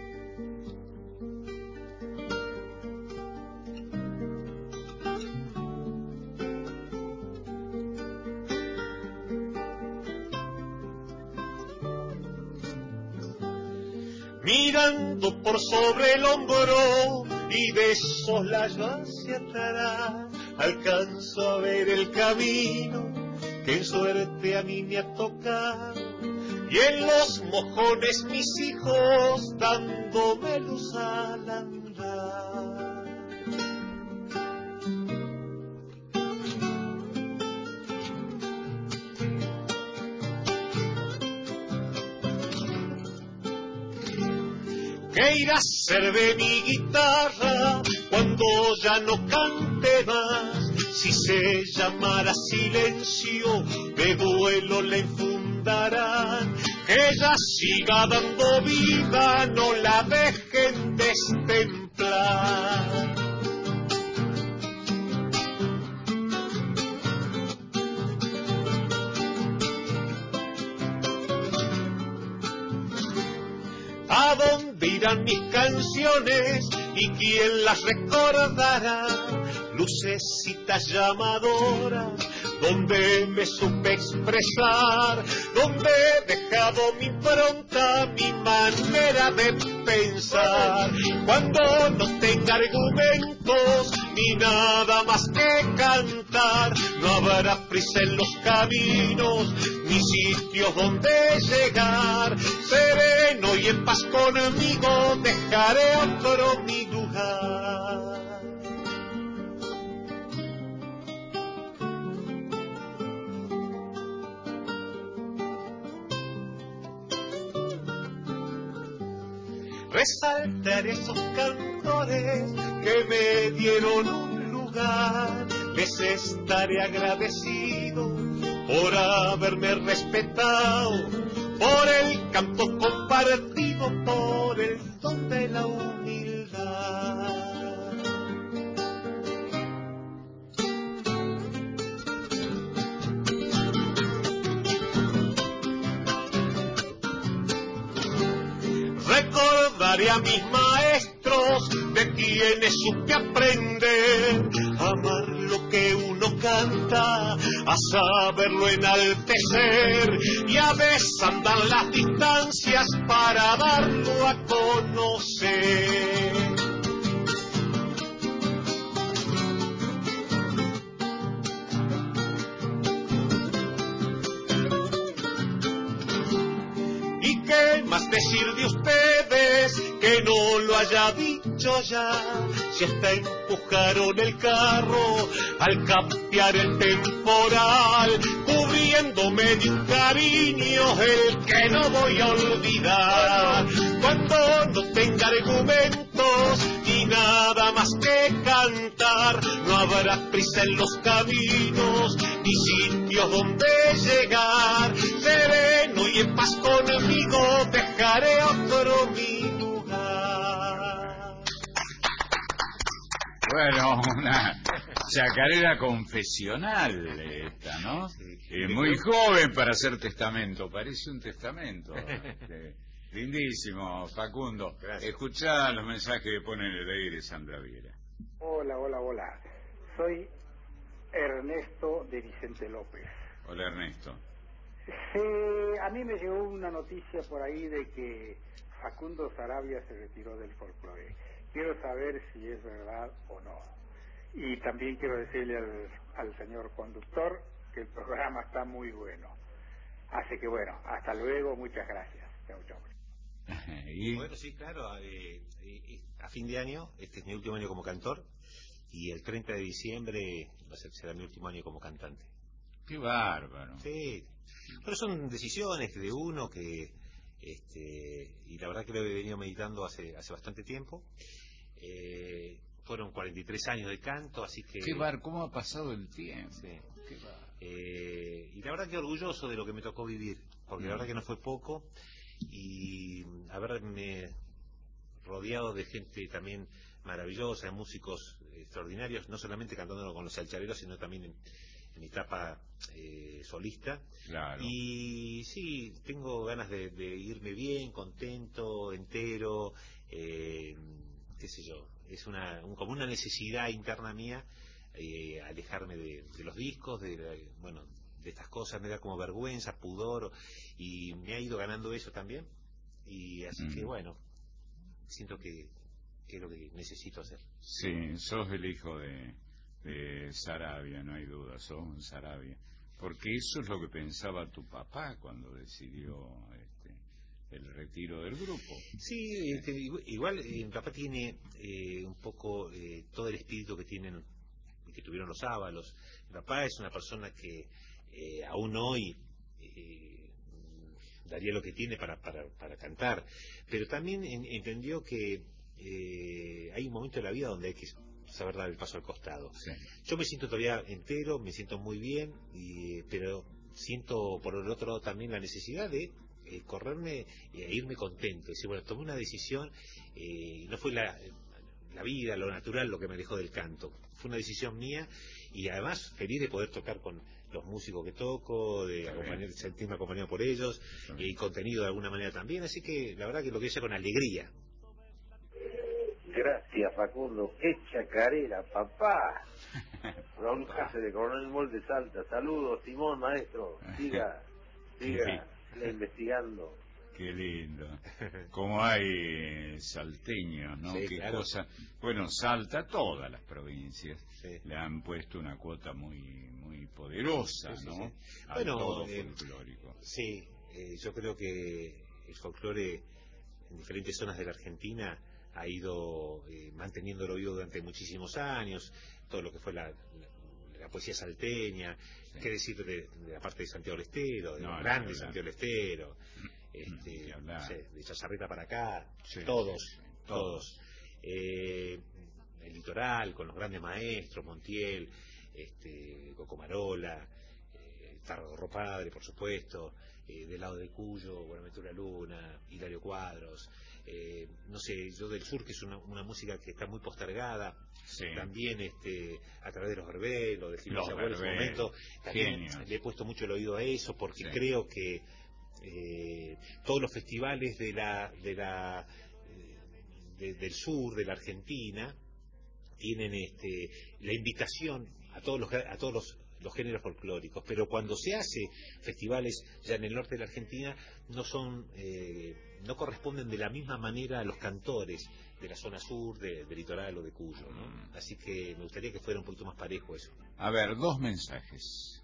Mirando por sobre el hombro y de soslayos hacia atrás, alcanzo a ver el camino que en suerte a mí me ha tocado, y en los mojones mis hijos dándome luz al andar. ¿Qué irá a ser de mi guitarra cuando ya no cante más? Si se llamara silencio, de duelo le infundarán. Que ella siga dando vida, no la dejen destemplar. ¿A dónde irán mis canciones y quién las recordará? Lucecitas llamadoras, donde me supe expresar, donde he dejado mi impronta, mi manera de pensar. Cuando no tenga argumentos ni nada más que cantar, no habrá prisa en los caminos ni sitios donde llegar. Sereno y en paz conmigo dejaré otro mi lugar. Resaltaré esos cantores que me dieron un lugar, les estaré agradecido por haberme respetado, por el canto compartido, por el don de la humildad. Recordaré a mis maestros, de quienes supe aprender, amar lo que uno canta, a saberlo enaltecer, y a desandar las distancias para darlo a conocer. ¿Y qué más decir de ustedes que no lo haya dicho ya? Si hasta empujaron el carro al cambiar el temporal, cubriéndome de un cariño el que no voy a olvidar. Cuando no tenga argumentos ni nada más que cantar, no habrá prisa en los caminos ni sitios donde llegar. Sereno y en paz conmigo dejaré otro mi lugar. Bueno, una chacarera confesional esta, ¿no? Muy joven para hacer testamento, parece un testamento. Lindísimo, Facundo. Escuchá los mensajes que pone en el aire Sandra Viera. Hola. Soy Ernesto de Vicente López. Hola, Ernesto. A mí me llegó una noticia por ahí de que Facundo Sarabia se retiró del folclore. Quiero saber si es verdad o no. Y también quiero decirle al señor conductor que el programa está muy bueno. Así que bueno, hasta luego, muchas gracias. Chau. Bueno, sí, claro, a fin de año, este es mi último año como cantor, y el 30 de diciembre será mi último año como cantante. ¡Qué bárbaro! Sí, pero son decisiones de uno que, y la verdad que lo he venido meditando hace bastante tiempo. Fueron 43 años de canto, así que... ¡Qué bar! ¿Cómo ha pasado el tiempo? Sí. ¡Qué bar! Y la verdad que orgulloso de lo que me tocó vivir, porque la verdad que no fue poco, y haberme rodeado de gente también maravillosa, de músicos extraordinarios, no solamente cantando con los Chalchaleros, sino también en mi etapa solista. Claro. Y sí, tengo ganas de irme bien, contento, entero, qué sé yo, es como una necesidad interna mía, alejarme de los discos, de estas cosas. Me da como vergüenza, pudor, y me ha ido ganando eso también, y así que bueno, siento que es lo que necesito hacer. Sí, sos el hijo de Sarabia, no hay duda, sos un Sarabia, porque eso es lo que pensaba tu papá cuando decidió el retiro del grupo. Sí, igual mi papá tiene un poco todo el espíritu que tuvieron los Ábalos. Mi papá es una persona que aún hoy daría lo que tiene para cantar, pero también entendió que hay un momento de la vida donde hay que saber dar el paso al costado. Sí. Yo me siento todavía entero, me siento muy bien, pero siento por el otro lado también la necesidad de correrme e irme contento. Decir, bueno, tomé una decisión, no fue la vida, lo natural, lo que me alejó del canto. Fue una decisión mía, y además feliz de poder tocar con los músicos que toco, de sentirme acompañado por ellos, y contenido de alguna manera también. Así que la verdad que lo que hice con alegría. Gracias, Facundo. ¡Qué chacarera, papá! Raúl Cáceres de Coronel Molde, Salta. Saludos, Simón, maestro. Siga investigando. Qué lindo. Como hay salteños, ¿no? Sí, Qué claro. cosa. Bueno, Salta, todas las provincias Sí. le han puesto una cuota muy poderosa, Sí, ¿no? sí. Al Bueno, todo folclórico. Sí, yo creo que el folclore en diferentes zonas de la Argentina ha ido manteniéndolo vivo durante muchísimos años. Todo lo que fue la poesía salteña, Sí. qué decir de la parte de Santiago del Estero, de No, los ni grandes hablar. Santiago del Estero, Ni hablar. no sé, de Chazarreta para acá, Sí, todos. sí, todos. El litoral, con los grandes maestros, Montiel, Cocomarola, Tardo Padre, por supuesto, del lado de Cuyo, Buenaventura Luna, Hilario Cuadros, no sé, yo del sur, que es una música que está muy postergada, Sí. también a través de los Verbel o de Gilberto Abuelo en su Verbel, momento, también genios. le he puesto mucho el oído a eso, porque Sí. creo que todos los festivales del sur, de la Argentina, tienen la invitación a todos los géneros folclóricos, pero cuando se hace festivales ya en el norte de la Argentina no corresponden de la misma manera a los cantores de la zona sur, del litoral o de Cuyo, ¿no? Así que me gustaría que fuera un poquito más parejo eso. A ver, 2 mensajes.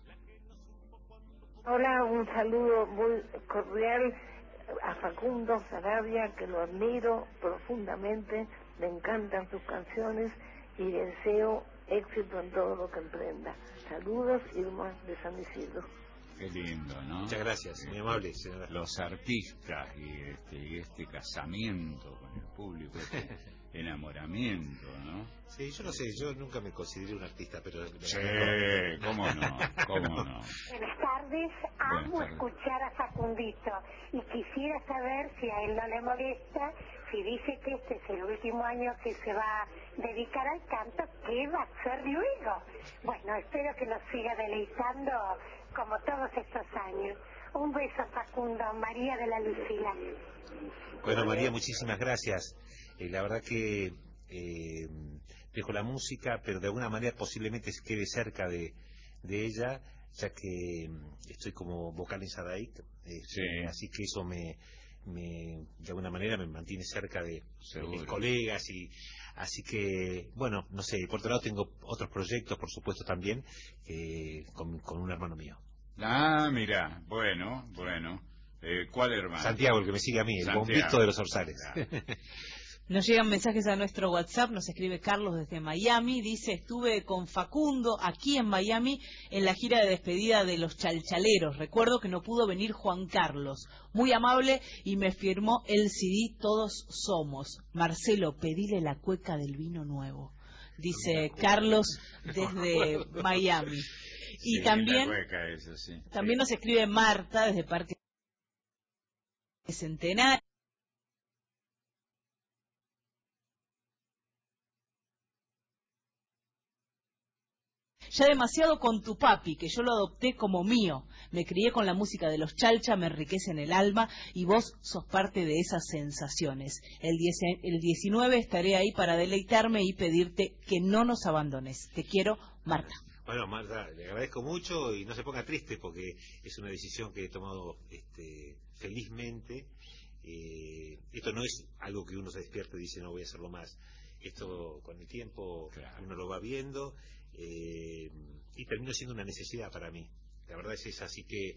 Hola, un saludo muy cordial a Facundo Sarabia, que lo admiro profundamente, me encantan sus canciones y deseo éxito en todo lo que emprenda. Saludos, Irma de San Isidro. Qué lindo, ¿no? Muchas gracias, muy amable, señora. Los artistas y este casamiento con el público, este enamoramiento, ¿no? Sí, yo no sé, yo nunca me consideré un artista, pero... Sí, cómo no. Buenas tardes, amo escuchar a Facundito y quisiera saber si a él no le molesta, si dice que este es el último año que se va a dedicar al canto, ¿qué va a hacer luego? Bueno, espero que nos siga deleitando como todos estos años. Un beso, Facundo. María de la Lucila. Bueno, María, muchísimas gracias. La verdad que dejo la música, pero de alguna manera posiblemente se quede cerca de ella, ya que estoy como vocal en Sadaic, así que eso de alguna manera me mantiene cerca de mis colegas, y así que, bueno, no sé, por otro lado tengo otros proyectos, por supuesto, también, con un hermano mío. Ah, mira, bueno. ¿Cuál hermano? Santiago, el que me sigue a mí, el bombito de los Orzales. Nos llegan mensajes a nuestro WhatsApp, nos escribe Carlos desde Miami, dice: estuve con Facundo aquí en Miami en la gira de despedida de los Chalchaleros. Recuerdo que no pudo venir Juan Carlos, muy amable, y me firmó el CD Todos Somos. Marcelo, pedile la cueca del vino nuevo. Dice Carlos desde Miami. Y también, también nos escribe Marta desde Parque Centenario. Ya demasiado con tu papi, que yo lo adopté como mío. Me crié con la música de los Chalcha, me enriquece en el alma, y vos sos parte de esas sensaciones. El 19 estaré ahí para deleitarme y pedirte que no nos abandones. Te quiero, Marta. Bueno, Marta, le agradezco mucho y no se ponga triste porque es una decisión que he tomado felizmente. Esto no es algo que uno se despierte y dice no voy a hacerlo más. Esto con el tiempo uno lo va viendo y termina siendo una necesidad para mí. La verdad es esa, así que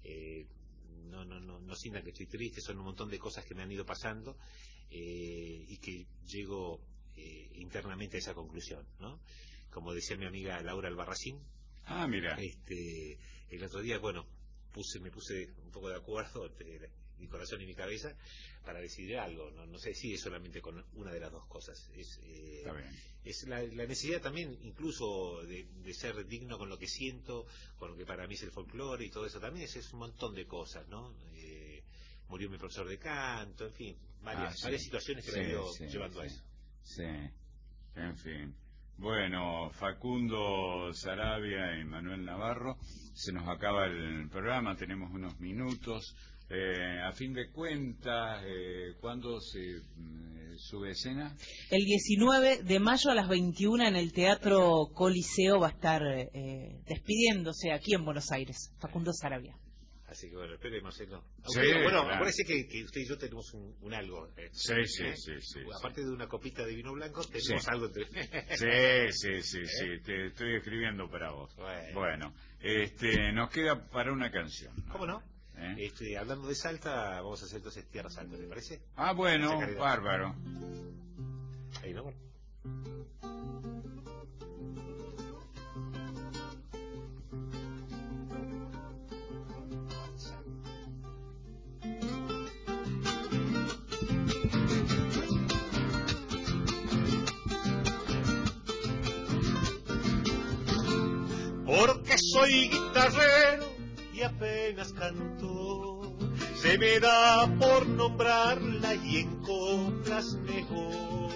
no sientan que estoy triste, son un montón de cosas que me han ido pasando y que llego internamente a esa conclusión, ¿no? Como decía mi amiga Laura Albarracín. Ah, mira. El otro día, bueno, me puse un poco de acuerdo entre mi corazón y mi cabeza para decidir algo. No sé si es solamente con una de las dos cosas. Es la necesidad también, incluso de ser digno con lo que siento, con lo que para mí es el folclore y todo eso. También es un montón de cosas, ¿no? Murió mi profesor de canto, en fin, varias situaciones que me han ido llevando a eso. Sí, en fin. Bueno, Facundo Sarabia y Manuel Navarro, se nos acaba el programa, tenemos unos minutos. A fin de cuentas, ¿cuándo se sube escena? El 19 de mayo a las 21 en el Teatro Coliseo va a estar despidiéndose aquí en Buenos Aires, Facundo Sarabia. Así que bueno, espere, Marcelo. Bueno, acuérdese que usted y yo tenemos un algo. Sí. Aparte de una copita de vino blanco, tenemos algo entre... Sí, te estoy escribiendo para vos. Bueno, nos queda para una canción, ¿no? ¿Cómo no? Hablando de Salta, vamos a hacer entonces Tierra Salta, ¿te parece? Ah, bueno, bárbaro. Ahí, ¿no? Porque soy guitarrero y apenas canto, se me da por nombrarla y en coplas mejor.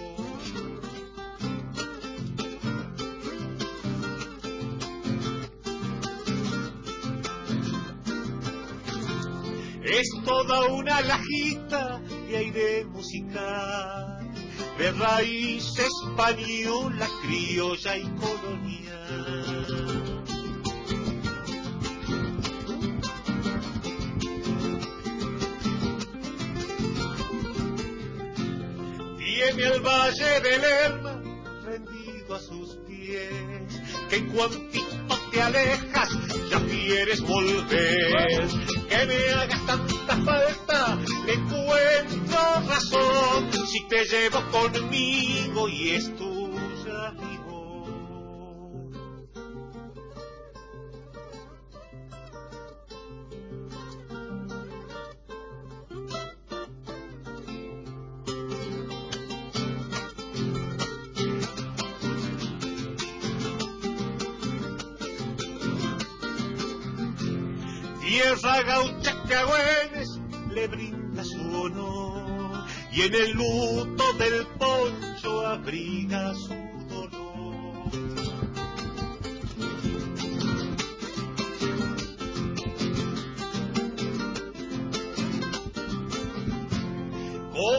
Es toda una lajita de aire musical, de raíz española, criolla y colonial. Tiene el valle del Lerma rendido a sus pies, que en cuantito te alejas ya quieres volver. Que me hagas tanta falta, le encuentro razón, si te llevo conmigo y es tuya mi voz. Tierra gaucha que a Güemes le brinda su honor y en el luto del poncho abriga su dolor.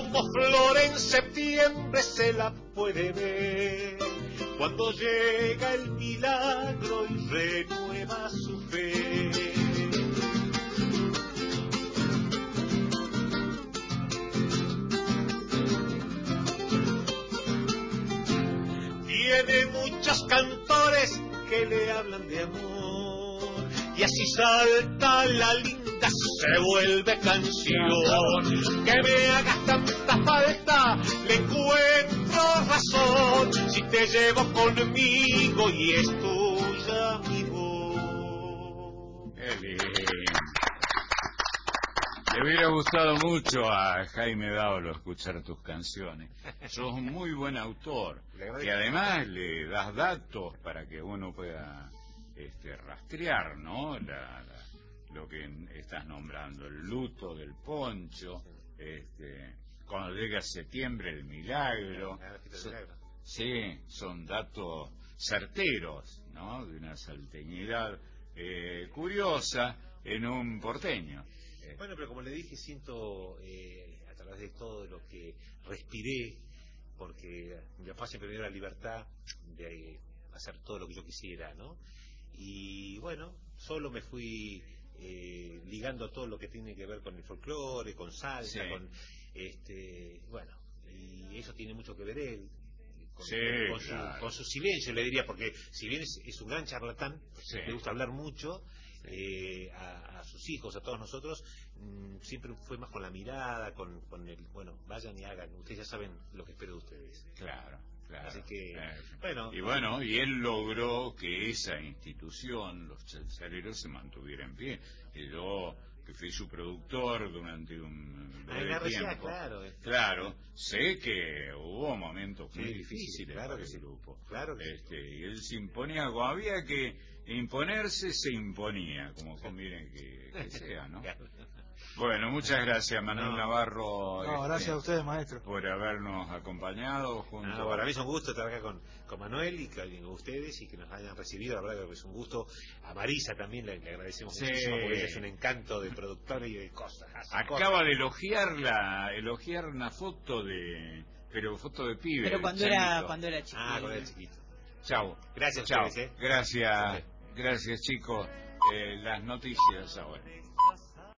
como flor en septiembre se la puede ver cuando llega el milagro y renueva su fe. Tiene muchos cantores que le hablan de amor y así salta la linda, se vuelve canción. Que me hagas tanta falta, le encuentro razón, si te llevo conmigo y es tuya mi voz. Qué lindo. Le hubiera gustado mucho a Jaime Daolo escuchar tus canciones. Sos un muy buen autor y además le das datos para que uno pueda rastrear, ¿no? Lo que estás nombrando, el luto del poncho, cuando llega septiembre el milagro. Sí, son datos certeros, ¿no? De una salteñidad curiosa en un porteño. Bueno, pero como le dije, siento a través de todo lo que respiré, porque mi papá siempre me dio la libertad de hacer todo lo que yo quisiera, ¿no? Y bueno, solo me fui ligando a todo lo que tiene que ver con el folclore, con salsa, sí. Bueno, y eso tiene mucho que ver él. Con su silencio, le diría, porque si bien es un gran charlatán, sí. Le gusta hablar mucho, a sus hijos, a todos nosotros, siempre fue más con la mirada, con el, bueno, vayan y hagan, ustedes ya saben lo que espero de ustedes. Claro. Así que, y él logró que esa institución, los chalchaleros, se mantuviera en pie. Y yo, que fui su productor durante un breve tiempo, claro, sé que hubo momentos muy difíciles para ese grupo. Y él se imponía, como había que imponerse, se imponía, como conviene que sea, ¿no? Bueno, muchas gracias, Manuel Navarro. Gracias a ustedes, maestro, por habernos acompañado junto. Para mí es un gusto trabajar con Manuel y con ustedes y que nos hayan recibido. La verdad que es un gusto. A Marisa también le agradecemos muchísimo, porque ella es un encanto de productora y de cosas. Acaba de elogiar una foto pero foto de pibe. Pero cuando era chiquito. Cuando era chiquito. Chau. Gracias, Chau. Gracias, chicos. Las noticias ahora.